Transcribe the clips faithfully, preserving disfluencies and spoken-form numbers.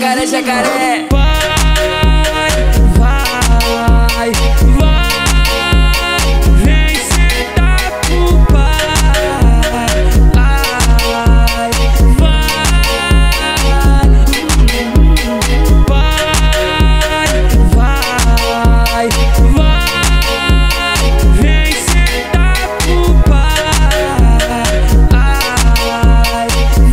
jacaré, jacaré. Vai, vai, vai, vem sentar pro pai. Ai, vai, vai, vai, vai, vem sentar pro pai. Ai,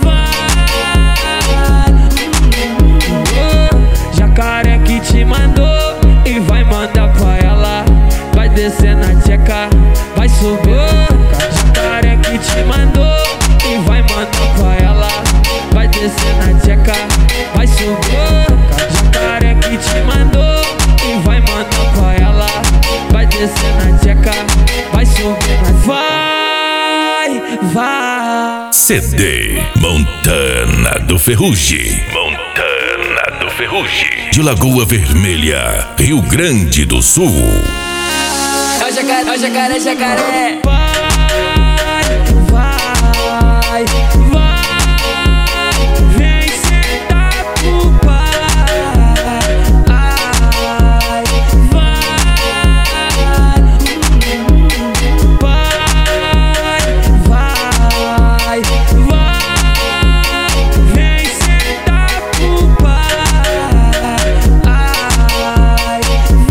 vai, jacaré que te mandou e vai mandar pra ela. Vai descer na tcheca, vai subir. Jacaré que te mandou e vai mandar pra ela. Vai descer na tcheca, vai subir. Jacaré que te mandou e vai mandar pra ela. Vai descer na tcheca, vai subir. Vai, vai. C D Montana do Ferrugem. Montana do Ferrugem. De Lagoa Vermelha, Rio Grande do Sul. É o jacaré, é o jacaré, jacaré. Vai, vai, vai, vem sentar pro pai. Ai, vai, vai, vai, vem sentar pro pai. Ai,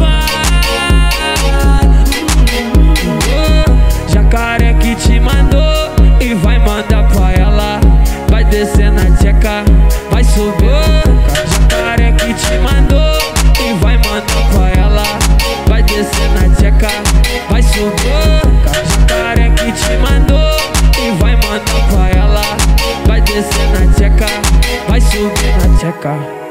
vai, jacaré que te mandou e vai mandar pra ela. Vai descer na tcheca, vai subir. Jacaré que te mandou e vai mandar pra ela. Vai descer na tcheca, vai subir. Jacaré que te mandou e vai mandar pra ela. Vai descer na tcheca, vai subir na tcheca.